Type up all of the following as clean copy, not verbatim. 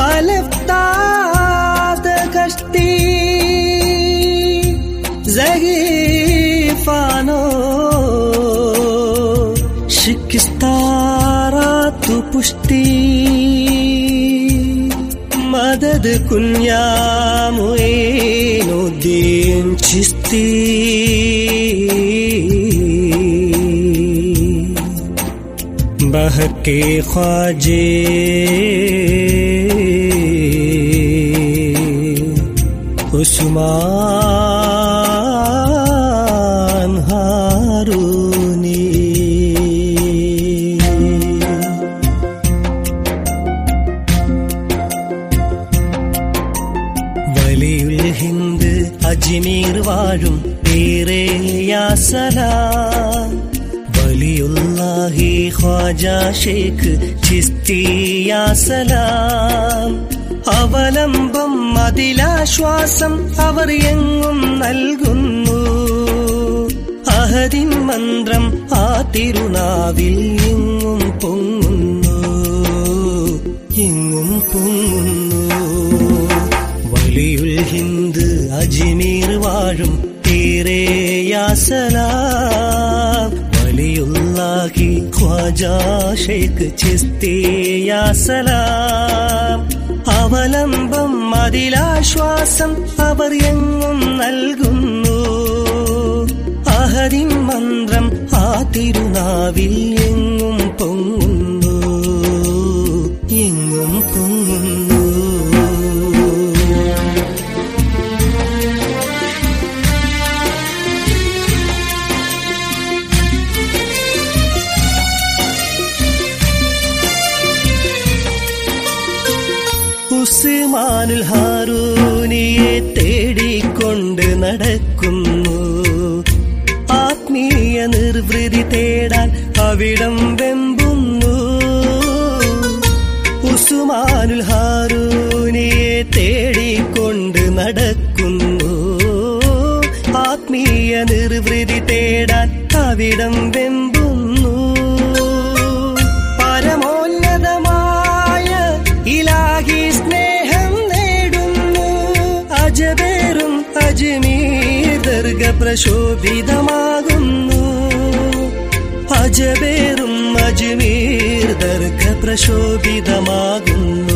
بلفتاد کشتی ضعیفانو شکستارا تو پشتی مدد کن یا معین الدین چشتی بہکے خواجے عثمان ہارونی ولی الہند അജ്മീർ വാഴും പീരേ യാ സലാം വലിയുല്ലാഹി ഖ്വാജ ശൈഖ് ചിസ്തി യാ സലാം അവലംബം അതിലാശ്വാസം അവർ എങ്ങും നൽകുന്നു അഹദിൻ മന്ത്രം ആ തിരുനാവിൽ എങ്ങും പൊങ്ങുന്നു എങ്ങും പൊങ്ങുന്നു വലിയുൽ ഹിന്ദ് അജ്മീർ വാഴും പീരേ യാ സലാം വലിയുല്ലാഹി ഖ്വാജ ശൈഖ് ചിസ്തി യാ സലാം അവലംബം അതിലാശ്വാസം അവർ എങ്ങും നൽകുന്നു അഹദിൻ മന്ത്രം ആ തിരുനാവിൽ എങ്ങും പൊങ്ങുന്നു എങ്ങും പൊങ്ങുന്നു ഉസ്മാനുൽ ഹാറൂനിയെ തേടിക്കൊണ്ട് നടക്കുന്നു ആത്മീയ നിർവൃതി തേടാൻ അവിടം വെമ്പുന്നു ഉസ്മാനുൽ ഹാറൂനിയെ തേടിക്കൊണ്ട് നടക്കുന്നു ആത്മീയ നിർവൃതി തേടാൻ അവിടം വെമ്പുന്നു പരമോന്നതമായ ഇലാഹി സ്നേഹം നേടുന്നു അജബേറും അജ്മീർ ദർഗ പ്രശോഭിതമാകുന്നു അജബേറും അജ്മീർ ദർഗ പ്രശോഭിതമാകുന്നു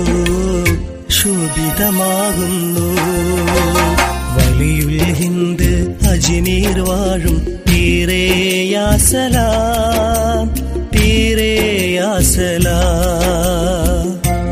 ശോഭിതമാകുന്നു വലിയുൽ ഹിന്ദ് അജ്മീർ വാഴും പീരേ യാ സലാം പീരേ യാ സലാം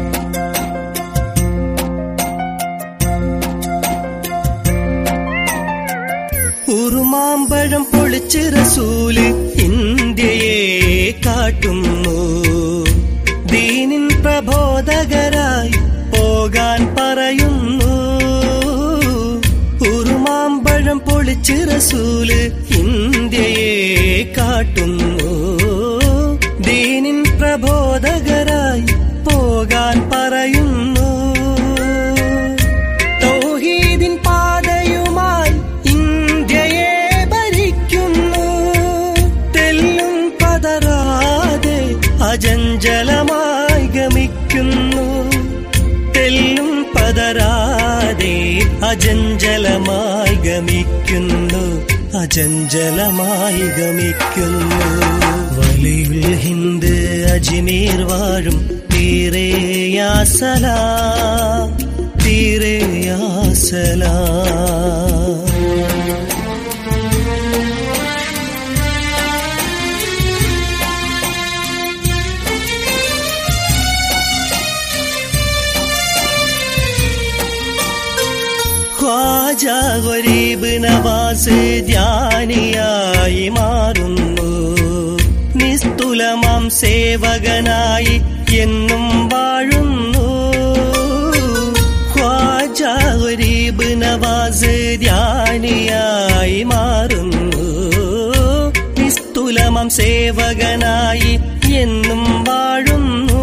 ഉറുമാമ്പഴം പൊളിച്ച് റസൂല് ഇന്ത്യയെ കാട്ടുന്നു ദീനിൻ പ്രബോധകരായി പോകാൻ പറയുന്നു ഉറുമാമ്പഴം പൊളിച്ച് റസൂല് ഇന്ത്യയെ കാട്ടുന്നു ദീനിൻ പ്രബോധകരായി പോകാൻ പറയുന്നു തൗഹീദിൻ പാതയുമായി ഇന്ത്യയെ ഭരിക്കുന്നു തെല്ലും പതറാതെ അചഞ്ചലമായി ഗമിക്കുന്നു തെല്ലും പതരാതെ അചഞ്ചലമായി ഗമിക്കുന്നു അചഞ്ചലമായി ഗമിക്കുന്നു വലിയുൽ ഹിന്ദ് അജ്മീർ വാഴും പീരേ യാ സലാം പീരേ യാ സലാം ഖ്വാജ ഗരീബ് നവാസ് ധ്യാനിയായി മാറുന്നു നിസ്തുലമാം സേവകനായി എന്നും വാഴുന്നു ഖ്വാജ ഗരീബ് നവാസ് ധ്യാനിയായി മാറുന്നു നിസ്തുലമാം സേവകനായി എന്നും വാഴുന്നു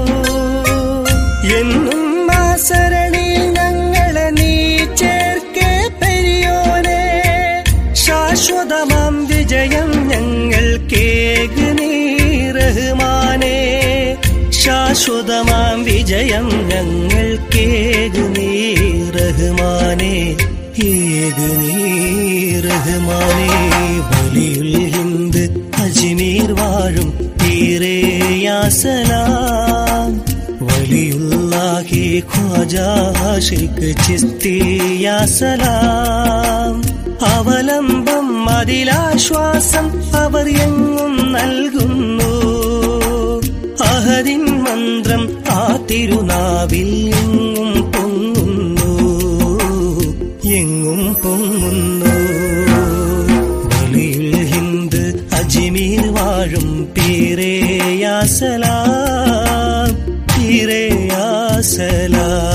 എന്നും ആസരണിൽ ഞങ്ങളെ നീ ചേർക്കേ പെരിയോനെ ശാശ്വതമാം വിജയം ഞങ്ങൾക്കേക് നീ റഹ്മാനേ ശാശ്വതമാം വിജയം ഞങ്ങൾക്കേകു നീ റഹ്മാനേ, ഏകു നീ റഹ്മാനേ. വലിയുൽ ഹിന്ദ് അജ്മീർ വാഴും പീരേ യാ സലാം, വലിയുല്ലാഹി ഖ്വാജാ ആശിഖ് ചിസ്തി യാ സലാം. അവലംബം അതിലാശ്വാസം അവർ എങ്ങും നൽകുന്നു, അഹദിൻ മന്ത്രം ആ തിരുനാവിൽ എങ്ങും പൊങ്ങുന്നു, എങ്ങും പൊങ്ങുന്നു. വലിയുൽ ഹിന്ദ് അജ്മീർ വാഴും പീരേ യാ സലാം, പീരേ യാ സലാം.